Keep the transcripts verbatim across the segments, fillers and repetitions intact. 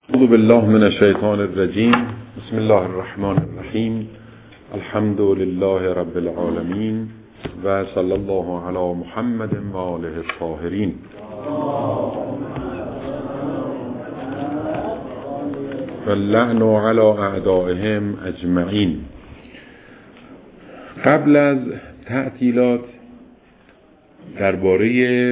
اعوذ بالله من الشیطان الرجیم. بسم الله الرحمن الرحیم. الحمد لله رب العالمین و صلی الله علی محمد و آله الطاهرین. و اللعن علی اعدائهم اجمعین. قبل از تعطیلات درباره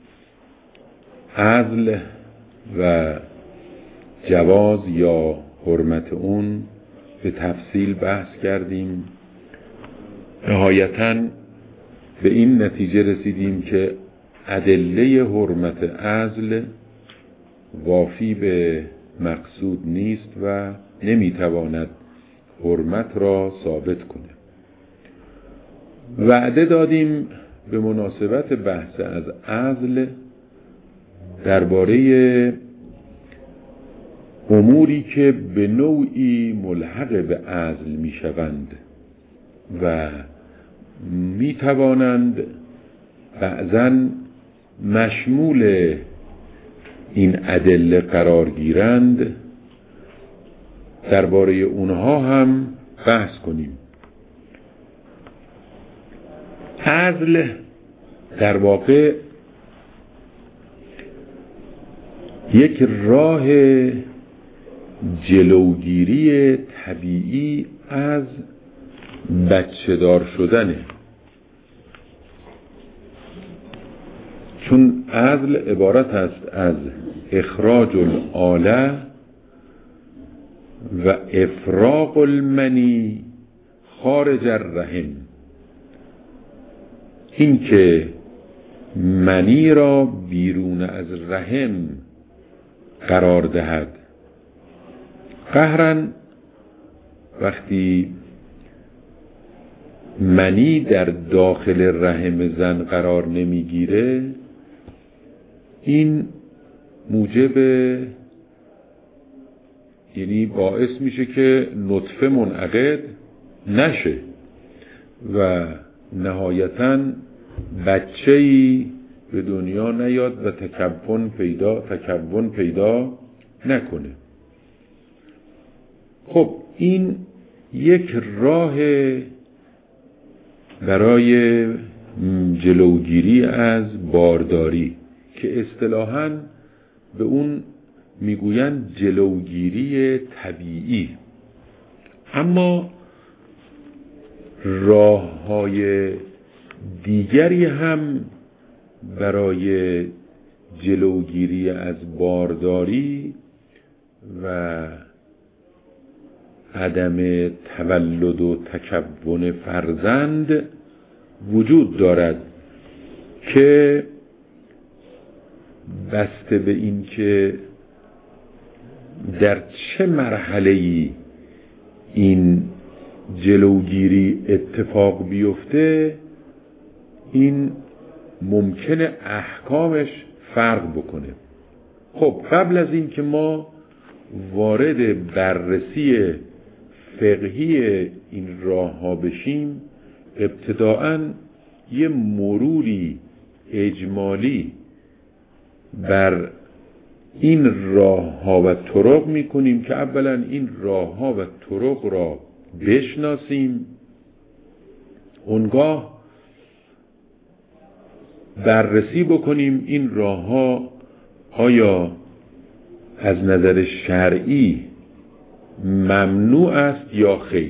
عزل و جواز یا حرمت اون به تفصیل بحث کردیم. نهایتاً به این نتیجه رسیدیم که ادله حرمت عزل وافی به مقصود نیست و نمیتواند حرمت را ثابت کنه. وعده دادیم به مناسبت بحث از عزل درباره اموری که به نوعی ملحق به عزل می شوند و می توانند بعضاً مشمول این ادله قرار گیرند، درباره اونها هم بحث کنیم. عزل در واقع یک راه جلوگیری طبیعی از بچه دار شدنه، چون عزل عبارت است از اخراج الآله و افراغ المنی خارج الرحم. این که منی را بیرون از رحم قرار دهد. قهرن وقتی منی در داخل رحم زن قرار نمیگیره، این موجب یعنی باعث میشه که نطفه منعقد نشه و نهایتاً بچه‌ای به دنیا نیاد و تکون پیدا تکون پیدا نکنه. خب این یک راه برای جلوگیری از بارداری که اصطلاحاً به اون میگویند جلوگیری طبیعی. اما راه‌های دیگری هم برای جلوگیری از بارداری و عدم تولد و تکون فرزند وجود دارد که بسته به این که در چه مرحله‌ای این جلوگیری اتفاق بیفته، این ممکنه احکامش فرق بکنه. خب قبل از این که ما وارد بررسی فقهی این راه ها بشیم، ابتداءً یه مروری اجمالی بر این راه ها و طرق می کنیم که اولا این راه ها و طرق را بشناسیم، اونگاه بررسی بکنیم این راه ها آیا از نظر شرعی ممنوع است یا خیر.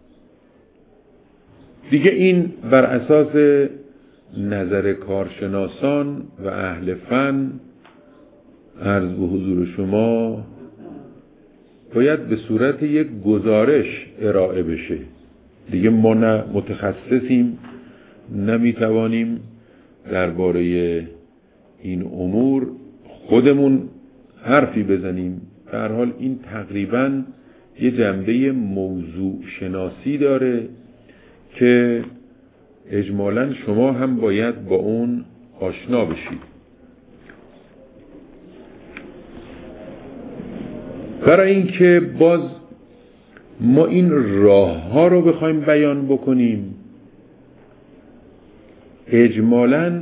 دیگه این بر اساس نظر کارشناسان و اهل فن عرض به حضور شما باید به صورت یک گزارش ارائه بشه. دیگه ما نه متخصصیم، نمیتوانیم درباره این امور خودمون حرفی بزنیم. در هر حال این تقریباً یه جنبه موضوع شناسی داره که اجمالاً شما هم باید با اون آشنا بشید. برای اینکه باز ما این راه ها رو بخوایم بیان بکنیم، اجمالاً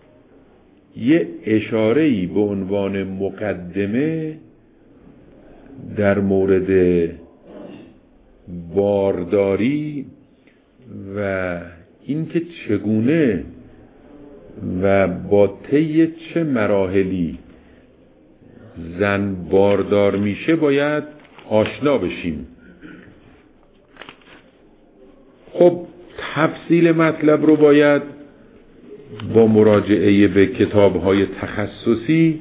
یه اشاره‌ای به عنوان مقدمه در مورد بارداری و اینکه چگونه و با طی چه مراحلی زن باردار میشه باید آشنا بشیم. خب تفصیل مطلب رو باید با مراجعه به کتاب‌های تخصصی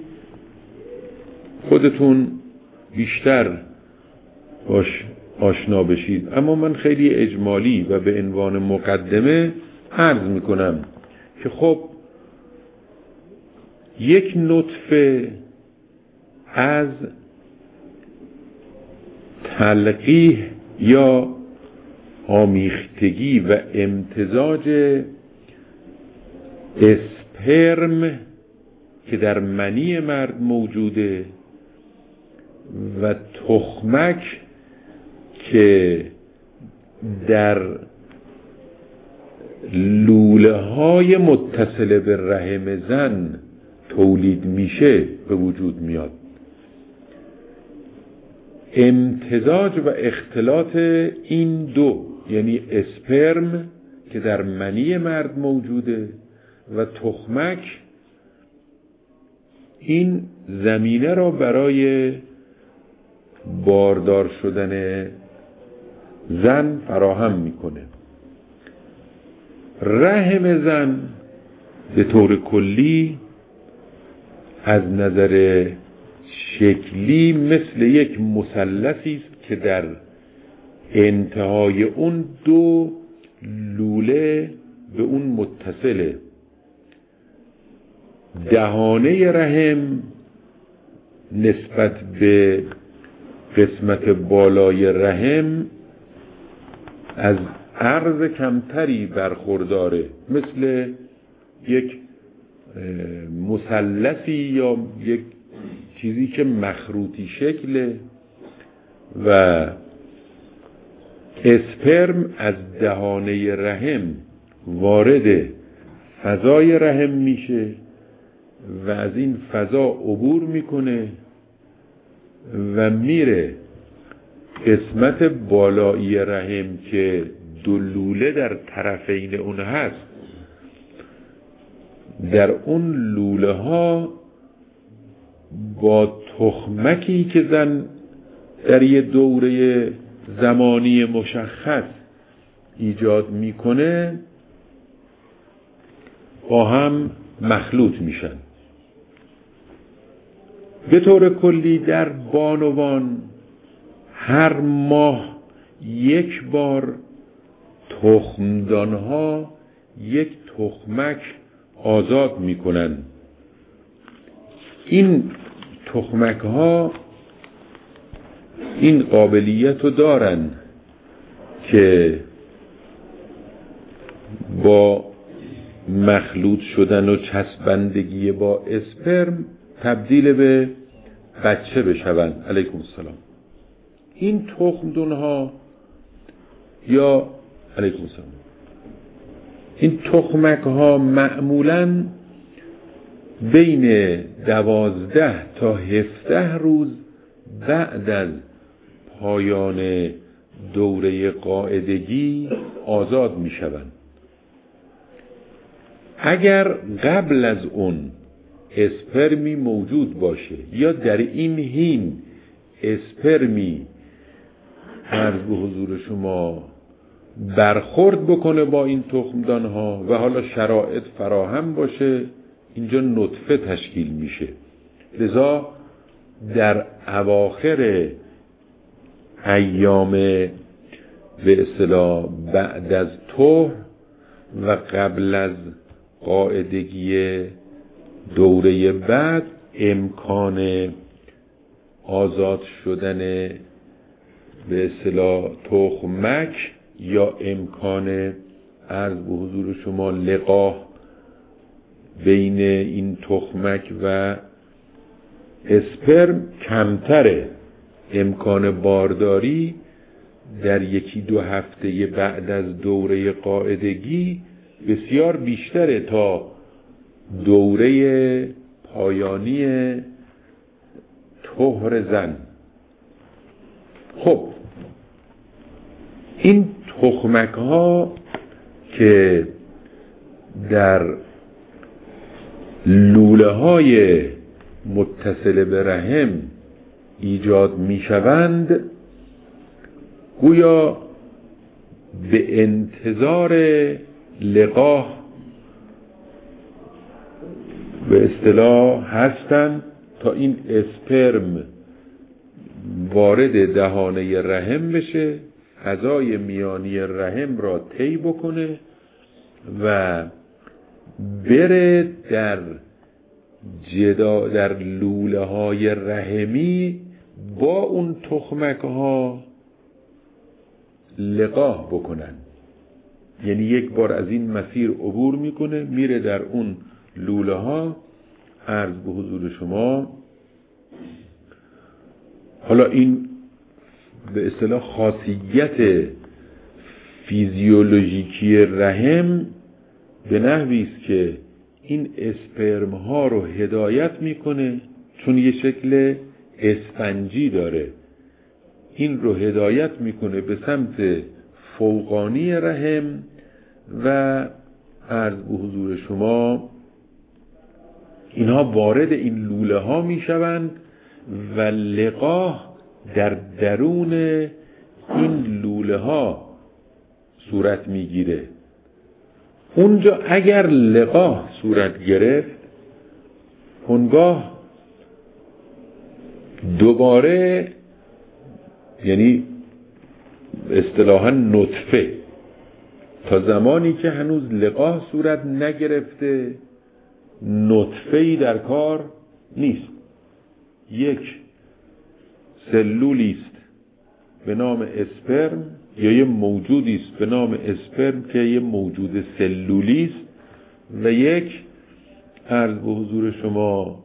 خودتون بیشتر باش آشنا بشید، اما من خیلی اجمالی و به عنوان مقدمه عرض میکنم که خب یک نطفه از تلقیح یا آمیختگی و امتزاج اسپرم که در منی مرد موجوده و تخمک که در لوله های متصل به رحم زن تولید میشه به وجود میاد. امتزاج و اختلاط این دو، یعنی اسپرم که در منی مرد موجوده و تخمک، این زمینه را برای باردار شدن زن فراهم میکنه. رحم زن به طور کلی از نظر شکلی مثل یک مثلثی است که در انتهای اون دو لوله به اون متصله. دهانه رحم نسبت به قسمت بالای رحم از عرض کمتری برخورداره، مثل یک مثلثی یا یک چیزی که مخروطی شکله و اسپرم از دهانه رحم وارد فضای رحم میشه و از این فضا عبور میکنه و میره قسمت بالایی رحم که دو لوله در طرفین اون هست، در اون لوله ها با تخمکی که زن در یه دوره زمانی مشخص ایجاد میکنه با هم مخلوط میشن. به طور کلی در بانوان هر ماه یک بار تخمدانها یک تخمک آزاد میکنن. این تخمک ها این قابلیت رو دارن که با مخلوط شدن و چسبندگی با اسپرم تبدیل به بچه بشون. علیکم السلام. این تخمدان ها یا علیکم السلام این تخمک ها معمولاً بین دوازده تا هفده روز بعد از پایان دوره قاعدگی آزاد می شوند. اگر قبل از اون اسپرمی موجود باشه یا در این حین اسپرمی عرض به حضور شما برخورد بکنه با این تخمدان ها و حالا شرایط فراهم باشه، اینجا نطفه تشکیل میشه. لذا در اواخر ایام به اصطلاح بعد از طهر و قبل از قاعدگی دوره بعد امکان آزاد شدن به اصطلاح تخمک یا امکان عرض به حضور شما لقاح بین این تخمک و اسپرم کمتره. امکان بارداری در یکی دو هفته بعد از دوره قاعدگی بسیار بیشتره تا دوره پایانی طهر زن. خب این تخمک ها که در لوله های متصل به رحم ایجاد می شوند گویا به انتظار لقاح به اصطلاح هستند تا این اسپرم وارد دهانه رحم بشه، فضای میانی رحم را طی بکنه و بره در جدا در لوله های رحمی با اون تخمک ها لقاح بکنن. یعنی یک بار از این مسیر عبور میکنه، میره در اون لوله ها. عرض به حضور شما حالا این به اصطلاح خاصیت فیزیولوژیکی رحم به نحوی است که این اسپرم ها رو هدایت میکنه، چون یه شکل اسفنجی داره، این رو هدایت میکنه به سمت فوقانی رحم و عرض به حضور شما اینها وارد این لوله ها میشوند و لقاح در درون این لوله ها صورت میگیره. اونجا اگر لقاح صورت گرفت، اونگاه دوباره یعنی اصطلاحاً نطفه تا زمانی که هنوز لقاح صورت نگرفته نطفه‌ای در کار نیست. یک سلولی است به نام اسپرم یا یه موجودی است به نام اسپرم که یه موجود سلولی است و یک عرض به حضور شما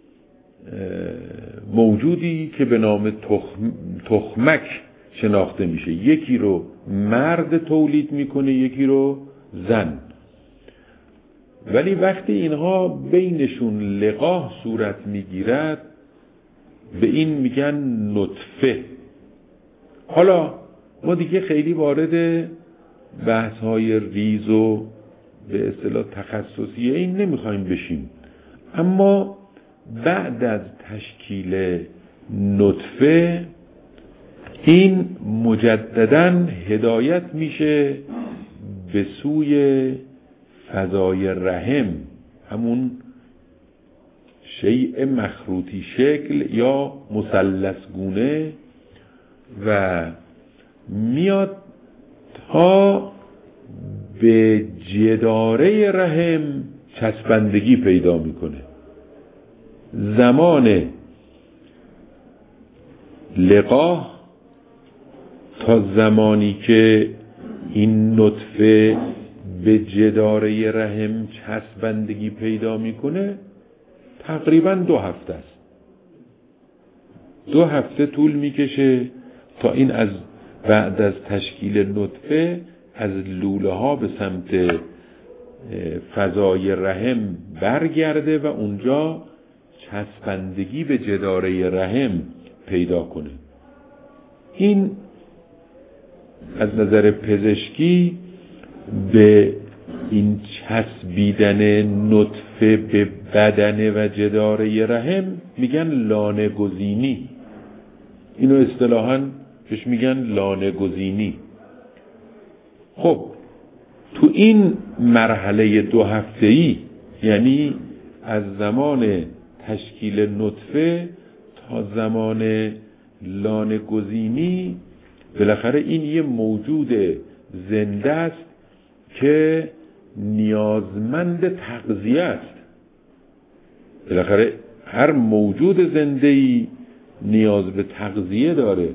موجودی که به نام تخم، تخمک شناخته میشه. یکی رو مرد تولید میکنه، یکی رو زن. ولی وقتی اینها بینشون لقاح صورت میگیرد به این میگن نطفه. حالا ما دیگه خیلی وارد بحث های ریز و به اصطلاح تخصصی این نمیخوایم بشیم، اما بعد از تشکیل نطفه این مجدداً هدایت میشه به سوی فضای رحم، همون شیء مخروطی شکل یا مثلث گونه، و میاد تا به جداره رحم چسبندگی پیدا میکنه. زمان لقاح تا زمانی که این نطفه به جداره رحم چسبندگی پیدا میکنه تقریبا دو هفته است. دو هفته طول میکشه تا این از بعد از تشکیل نطفه از لوله ها به سمت فضای رحم برگرده و اونجا چسبندگی به جداره رحم پیدا کنه. این از نظر پزشکی به این چسبیدن نطفه به بدن و جداره رحم میگن لانه گزینی. اینو اصطلاحاً بهش میگن لانه گزینی. خب تو این مرحله دو هفته‌ای، یعنی از زمان تشکیل نطفه تا زمان لانه گزینی، بالاخره این یه موجود زنده است که نیازمند تغذیه است. بالاخره هر موجود زنده‌ای نیاز به تغذیه داره.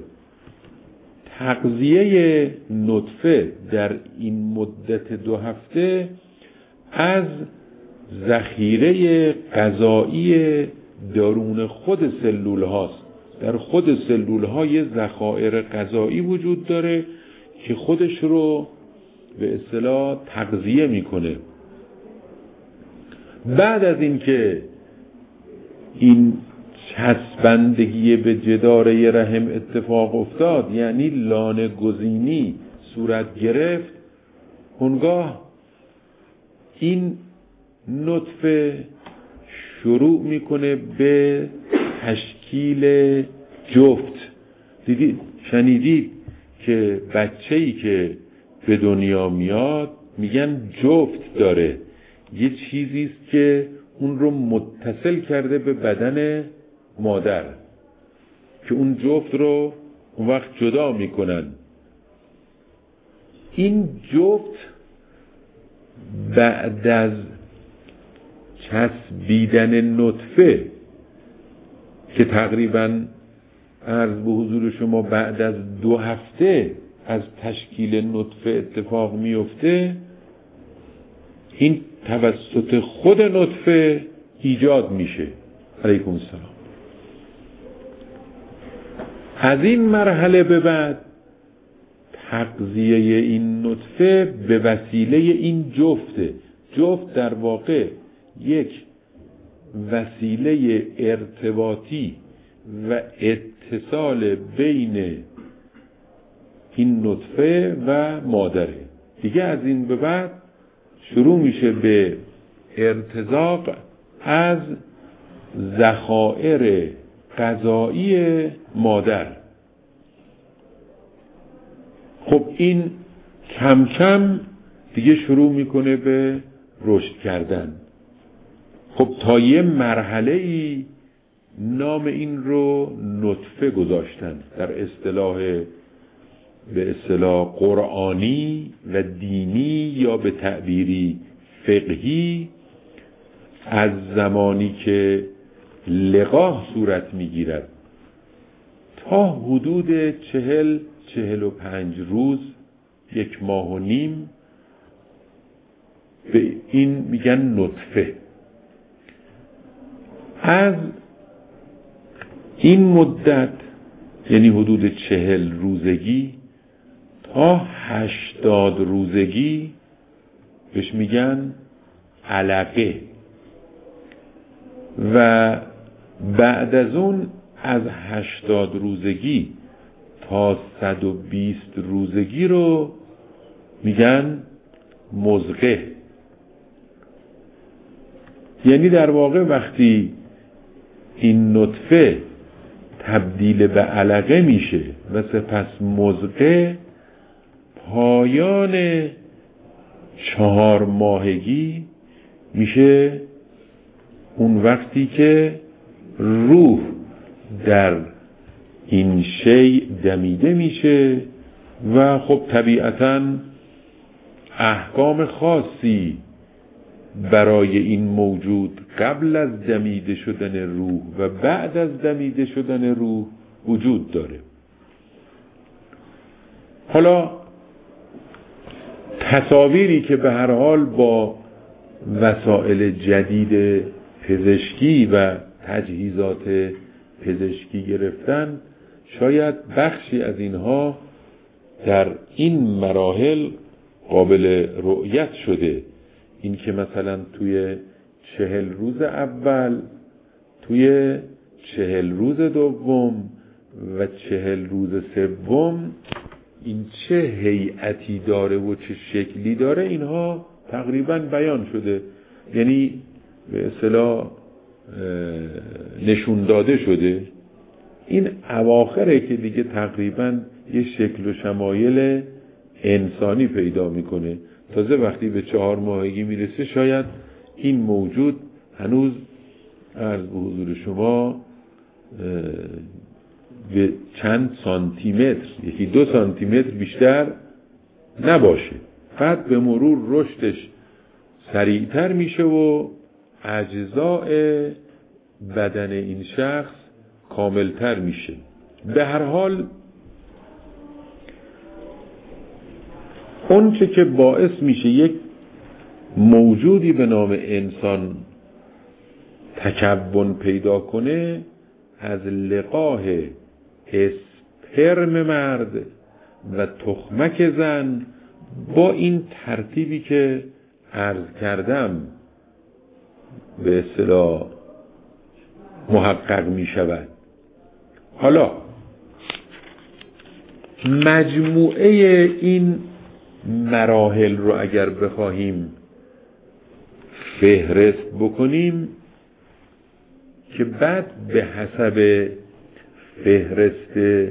تغذیه نطفه در این مدت دو هفته از ذخیره غذایی درون خود سلول هاست. در خود سلول ها یه ذخایر غذایی وجود داره که خودش رو به اصطلاح تغذیه میکنه. بعد از این که این چسبندگی به جداره رحم اتفاق افتاد، یعنی لانه گزینی صورت گرفت، اونگاه این نطفه شروع میکنه به تشکیل جفت. دیدید شنیدید که بچه‌ای که به دنیا میاد میگن جفت داره، یه چیزی است که اون رو متصل کرده به بدن مادر که اون جفت رو اون وقت جدا میکنن. این جفت بعد از چسبیدن نطفه که تقریباً عرض به حضور شما بعد از دو هفته از تشکیل نطفه اتفاق میفته، این توسط خود نطفه ایجاد میشه. علیکم السلام. از این مرحله به بعد تغذیه این نطفه به وسیله این جفته. جفت در واقع یک وسیله ارتباطی و اتصال بین این نطفه و مادره. دیگه از این به بعد شروع میشه به ارتزاق از ذخایر غذایی مادر. خب این کم کم دیگه شروع میکنه به رشد کردن. خب تا یه مرحله ای نام این رو نطفه گذاشتن در اصطلاح به اصطلاح قرآنی و دینی یا به تعبیری فقهی. از زمانی که لقاح صورت میگیرد تا حدود چهل چهل و پنج روز، یک ماه و نیم، به این میگن نطفه. از این مدت یعنی حدود چهل روزگی تا هشتاد روزگی بهش میگن علقه، و بعد از اون از هشتاد روزگی تا صد و بیست روزگی رو میگن مضغه. یعنی در واقع وقتی این نطفه تبدیل به علقه میشه و سپس مضغه، پایان چهار ماهگی میشه اون وقتی که روح در این شی دمیده میشه و خب طبیعتاً احکام خاصی برای این موجود قبل از دمیده شدن روح و بعد از دمیده شدن روح وجود داره. حالا تصاویری که به هر حال با وسایل جدید پزشکی و تجهیزات پزشکی گرفتن، شاید بخشی از اینها در این مراحل قابل رؤیت شده. این که مثلا توی چهل روز اول، توی چهل روز دوم و چهل روز سوم این چه هیئتی داره و چه شکلی داره، اینها تقریبا بیان شده، یعنی به اصطلاح نشون داده شده. این اواخره که دیگه تقریبا یه شکل و شمایل انسانی پیدا میکنه. تازه وقتی به چهار ماهگی میرسه شاید این موجود هنوز عرض به حضور شما به چند سانتی متر، یکی دو سانتی متر بیشتر نباشه. بعد به مرور رشدش سریعتر میشه و اجزاء بدن این شخص کاملتر میشه. به هر حال اون چه که باعث میشه یک موجودی به نام انسان تکون پیدا کنه، از لقاح اسپرم مرد و تخمک زن با این ترتیبی که عرض کردم به اصطلاح محقق می شود. حالا مجموعه این مراحل رو اگر بخواهیم فهرست بکنیم که بعد به حسب فهرست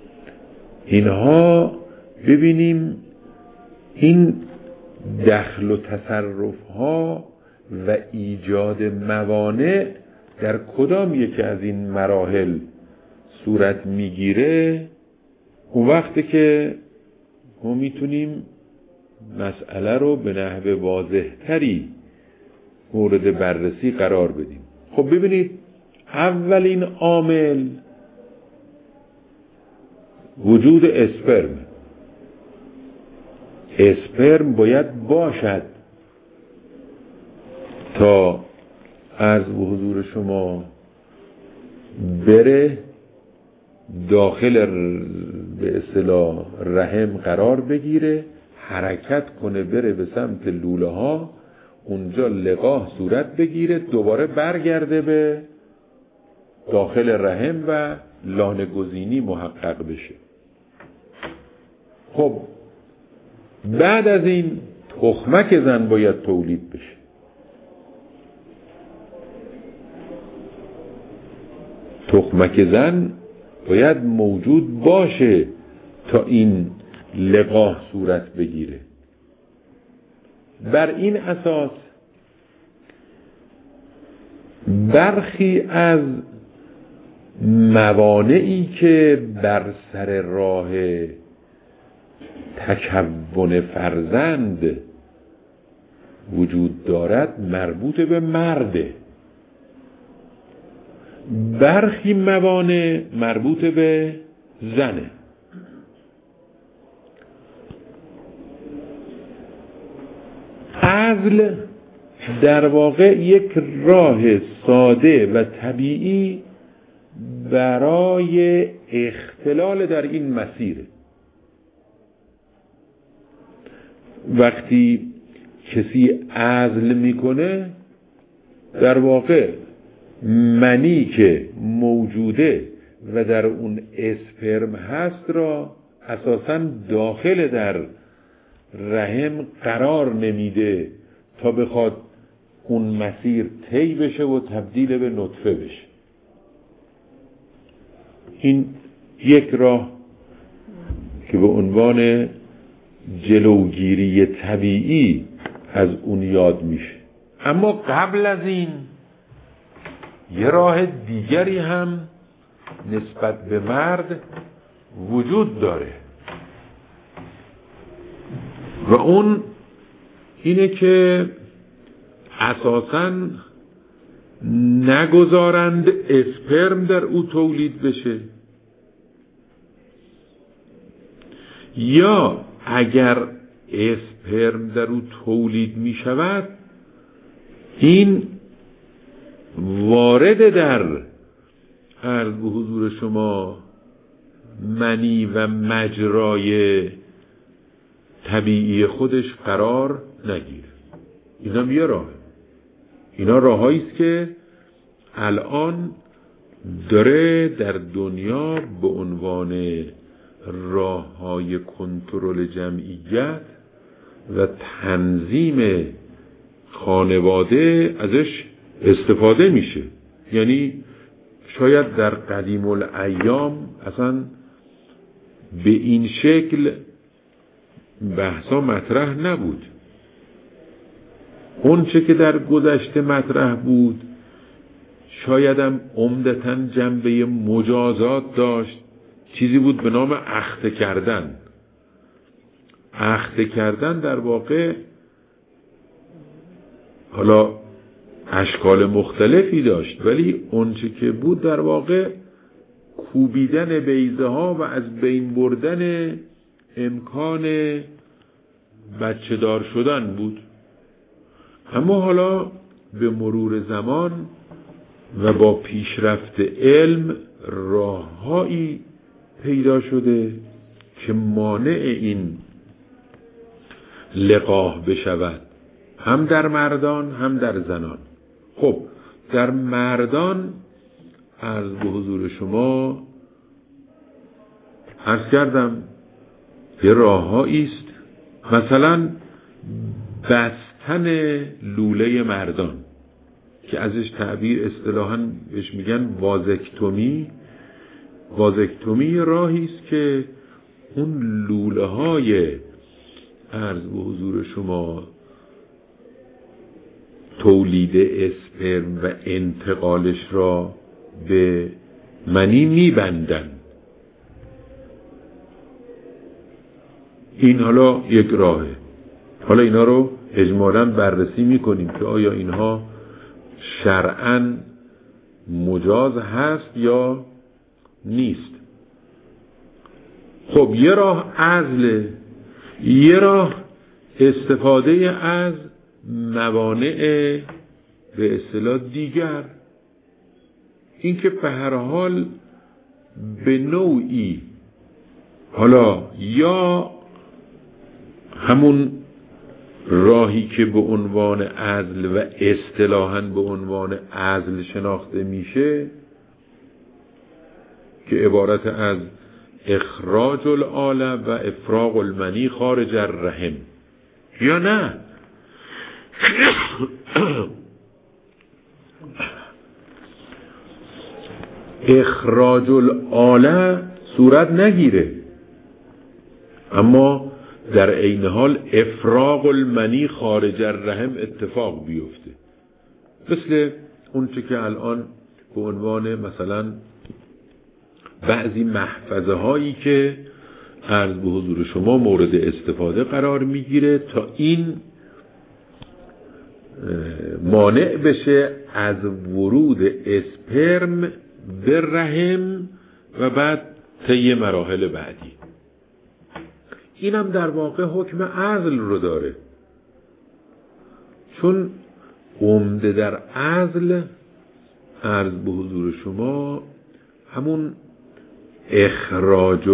اینها ببینیم این دخل و تصرف ها و ایجاد موانع در کدام یکی از این مراحل صورت میگیره، اون وقتی که ما میتونیم مسئله رو به نحو واضح تری مورد بررسی قرار بدیم. خب ببینید، اولین عامل وجود اسپرم. اسپرم باید باشد تا عرض به حضور شما بره داخل به اصطلاح رحم قرار بگیره، حرکت کنه، بره به سمت لوله ها، اونجا لقاح صورت بگیره، دوباره برگرده به داخل رحم و لانه گزینی محقق بشه. خب بعد از این تخمک زن باید تولید بشه. تخمک زن باید موجود باشه تا این لقاح صورت بگیره. بر این اساس برخی از موانعی که بر سر راه تکون فرزند وجود دارد مربوط به مرده، برخی موانع مربوط به زنه. عزل در واقع یک راه ساده و طبیعی برای اختلال در این مسیره. وقتی کسی عزل میکنه، در واقع منی که موجوده و در اون اسپرم هست را اساساً داخل در رحم قرار نمیده تا بخواد اون مسیر طی بشه و تبدیل به نطفه بشه. این یک راه که به عنوان جلوگیری طبیعی از اون یاد میشه. اما قبل از این یه راه دیگری هم نسبت به مرد وجود داره و اون اینه که اساساً نگذارند اسپرم در او تولید بشه، یا اگر اسپرم در او تولید می شود این وارد در عرض به حضور شما منی و مجرای طبیعی خودش قرار نگیره. اینا یه راه، اینا راهایی است که الان داره در دنیا به عنوان راههای کنترل جمعیت و تنظیم خانواده ازش استفاده میشه. یعنی شاید در قدیم الایام اصلا به این شکل بحثا مطرح نبود. اون چه که در گذشته مطرح بود شاید هم عمدتاً جنبه مجازات داشت، چیزی بود به نام اخته کردن. اخته کردن در واقع حالا اشکال مختلفی داشت، ولی اون چه که بود در واقع کوبیدن بیضه ها و از بین بردن امکان بچه دار شدن بود. اما حالا به مرور زمان و با پیشرفت علم راههایی پیدا شده که مانع این لقاح بشود، هم در مردان هم در زنان. خب در مردان عرض به حضور شما عرض کردم یه راه‌هایی است، مثلا بستن لوله مردان که ازش تعبیر اصطلاحاً بهش میگن وازکتومی. وازکتومی راهی است که اون لوله های عرض به حضور شما تولید اسپرم و انتقالش را به منی میبندن. این حالا یک راهه. حالا اینا رو اجمالاً بررسی میکنیم که آیا اینها شرعاً مجاز هست یا نیست. خب یه راه عزله، یه راه استفاده از موانع به اصطلاح دیگر. این که به هر حال به نوعی حالا یا همون راهی که به عنوان عزل و اصطلاحاً به عنوان عزل شناخته میشه که عبارت از اخراج العالم و افراغ المنی خارج الرحم، یا نه اخراج العالم صورت نگیره اما در عین حال افراغ المنی خارج الرحم اتفاق بیفته، مثل اون چه که الان به عنوان مثلا بعضی محفظه هایی که عرض به حضور شما مورد استفاده قرار میگیره تا این مانع بشه از ورود اسپرم به رحم و بعد طی مراحل بعدی. اینم در واقع حکم عزل رو داره، چون عمده در عزل عرض به حضور شما همون اخراج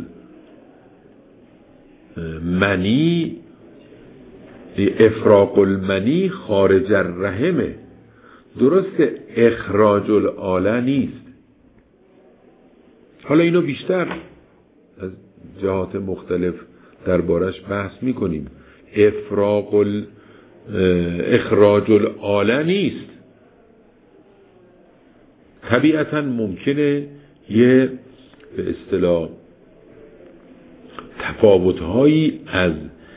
المنی افراغ المنی خارج الرحمه، درست اخراج العاله نیست. حالا اینو بیشتر از جهات مختلف دربارش بحث میکنیم. افراغ ال... اخراج العاله نیست. طبیعتا ممکنه یه به اصطلاح تفاوت‌هایی از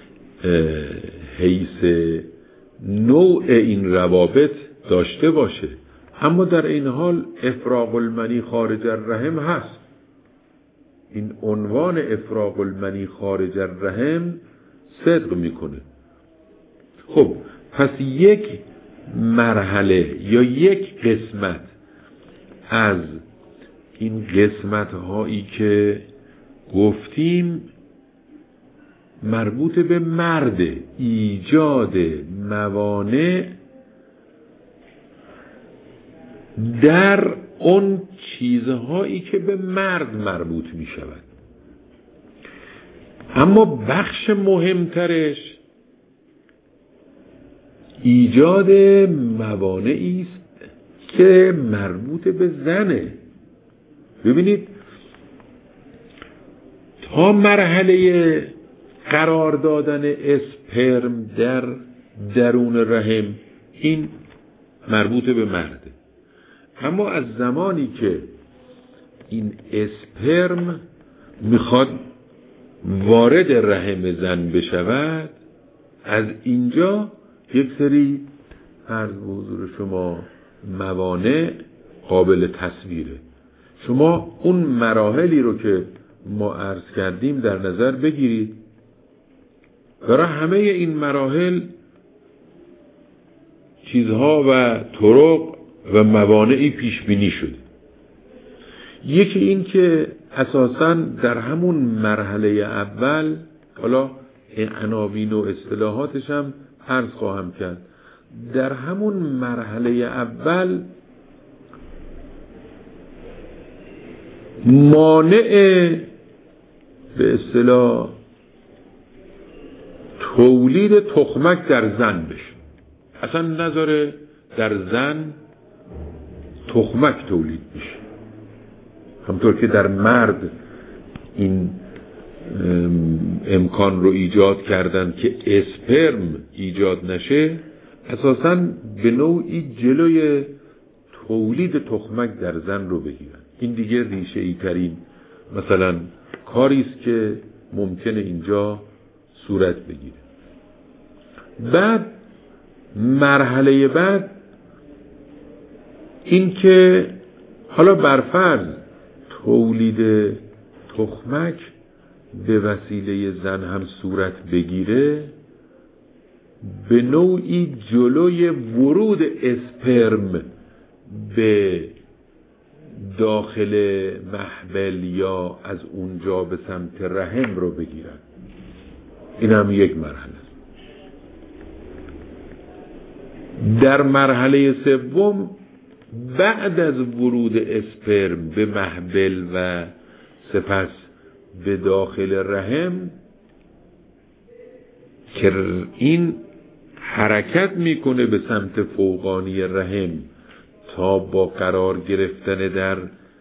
حیث نوع این روابط داشته باشه، اما در این حال افراغ المنی خارج الرحم هست. این عنوان افراغ المنی خارج الرحم صدق میکنه. خب پس یک مرحله یا یک قسمت از این قسمت هایی که گفتیم مربوط به مرد، ایجاد موانع در اون چیزهایی که به مرد مربوط می شود. اما بخش مهمترش ایجاد موانعی است که مربوط به زنه. ببینید تا مرحله قرار دادن اسپرم در درون رحم این مربوط به مرده، اما از زمانی که این اسپرم میخواد وارد رحم زن بشود، از اینجا یک سری عرض به حضور شما موانع قابل تصویره. شما اون مراحلی رو که ما عرض کردیم در نظر بگیرید. برای همه این مراحل چیزها و طرق و موانعی پیش بینی شده. یکی این که اساساً در همون مرحله اول، حالا عناوین و اصطلاحاتش هم عرض خواهم کرد، در همون مرحله اول مانع به اصطلاح تولید تخمک در زن بشه. اصلا نذاره در زن تخمک تولید بشه. همطور که در مرد این امکان رو ایجاد کردن که اسپرم ایجاد نشه، اساساً به نوعی جلوی تولید تخمک در زن رو بگیرن. این دیگه ریشه ای ترین مثلا کاری است که ممکنه اینجا صورت بگیره. بعد مرحله بعد این که حالا برفرض تولید تخمک به وسیله زن هم صورت بگیره، به نوعی جلوی ورود اسپرم به داخل محبل یا از اونجا به سمت رحم رو بگیرن. این هم یک مرحله است. در مرحله سوم بعد از ورود اسپرم به محبل و سپس به داخل رحم که این حرکت میکنه به سمت فوقانی رحم تا با قرار گرفتن در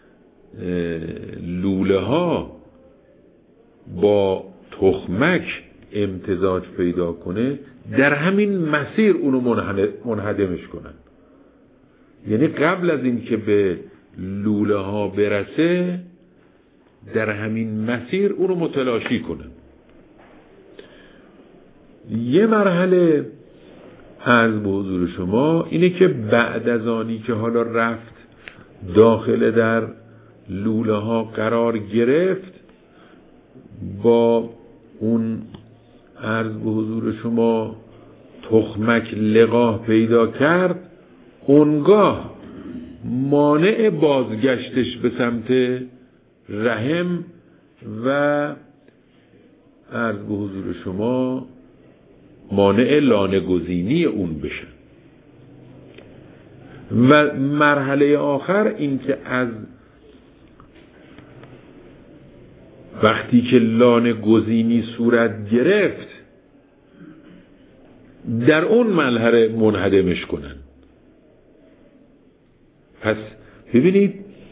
لوله ها با تخمک امتزاج پیدا کنه، در همین مسیر اونو منهدمش کنن. یعنی قبل از این که به لوله ها برسه در همین مسیر اونو متلاشی کنن. یه مرحله عرض به حضور شما اینه که بعد از آنی که حالا رفت داخل در لوله ها قرار گرفت، با اون عرض به حضور شما تخمک لقاح پیدا کرد، اونگاه مانع بازگشتش به سمت رحم و عرض به حضور شما مانع لانه گزینی اون بشه. و مرحله آخر این که از وقتی که لانه گزینی صورت گرفت در اون مرحله منهدمش کنن. پس ببینید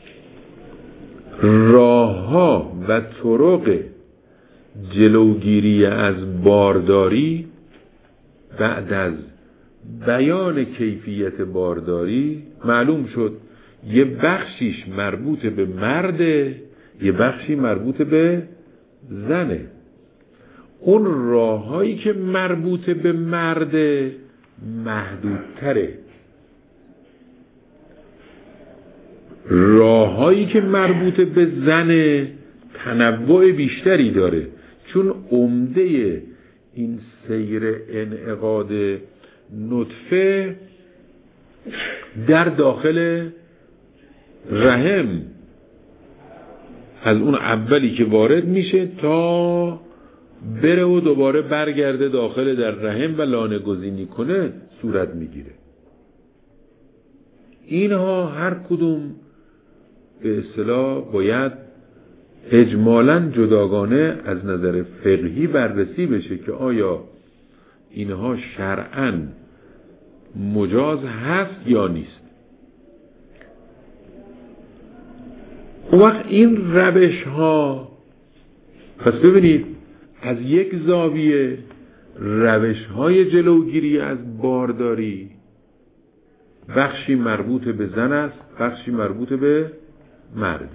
راه‌ها و طرق جلوگیری از بارداری بعد از بیان کیفیت بارداری معلوم شد. یه بخشیش مربوط به مرده، یه بخشی مربوط به زنه. اون راه‌هایی که مربوط به مرده محدودتره، راه‌هایی که مربوط به زنه تنوع بیشتری داره، چون عمده این سیر انعقاد نطفه در داخل رحم از اون اولی که وارد میشه تا بره و دوباره برگرده داخل در رحم و لانه گزینی کنه صورت میگیره. اینها هر کدوم به اصطلاح باید اجمالاً جداگانه از نظر فقهی بررسی بشه که آیا اینها شرعاً مجاز هست یا نیست. اون وقت این روش ها، پس ببینید از یک زاویه روش های جلوگیری از بارداری بخشی مربوط به زن است، بخشی مربوط به مرده.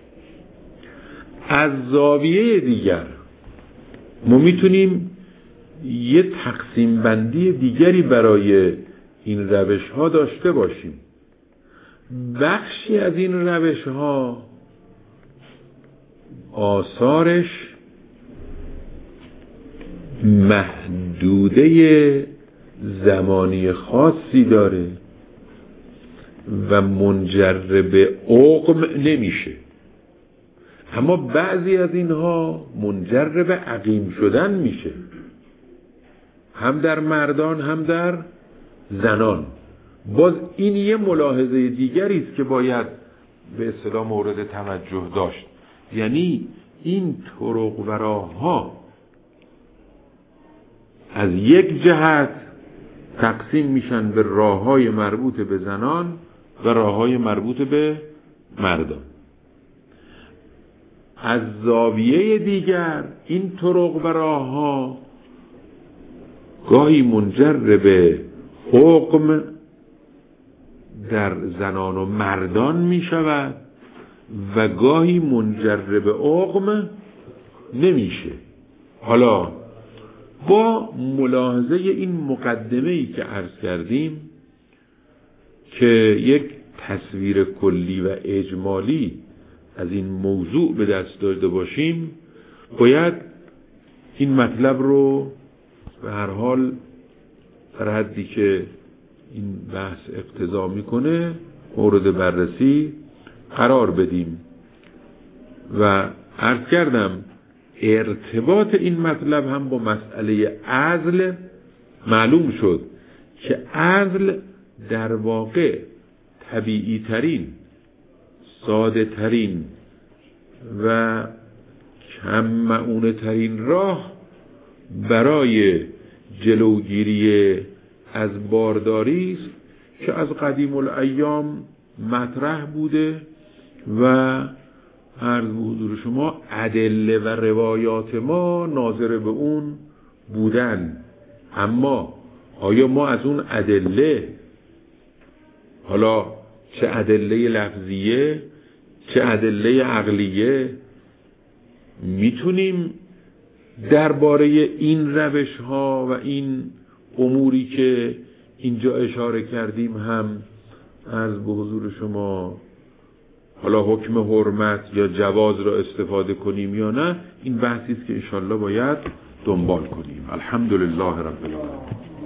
از زاویه دیگر ما میتونیم یه تقسیم بندی دیگری برای این روش ها داشته باشیم. بخشی از این روش ها آثارش محدوده زمانی خاصی داره و منجر به عقم نمیشه، اما بعضی از اینها منجر به عقیم شدن میشه، هم در مردان هم در زنان. باز این یه ملاحظه دیگری است که باید به اصطلاح مورد توجه داشت. یعنی این طرق و راه‌ها از یک جهت تقسیم میشن به راه‌های مربوط به زنان و راه‌های مربوط به مردان. از زاویه دیگر این طرق و راه ها گاهی منجر به حکم در زنان و مردان می شود و گاهی منجر به حکم نمیشه. حالا با ملاحظه این مقدمه‌ای که عرض کردیم که یک تصویر کلی و اجمالی از این موضوع به دست داشته باشیم، باید این مطلب رو به هر حال در حدی که این بحث اقتضا میکنه مورد بررسی قرار بدیم. و عرض کردم ارتباط این مطلب هم با مسئله عزل معلوم شد که عزل در واقع طبیعی ترین، ساده ترین و کم مؤونه ترین راه برای جلوگیری از بارداری است که از قدیم الایام مطرح بوده و عرض به حضور شما ادله و روایات ما ناظر به اون بودن. اما آیا ما از اون ادله، حالا چه ادله لفظیه چه ادله عقلیه، میتونیم درباره این روش ها و این اموری که اینجا اشاره کردیم هم عرض به حضور شما حالا حکم حرمت یا جواز را استفاده کنیم یا نه؟ این بحثی است که انشالله باید دنبال کنیم. الحمدلله رب العالمین.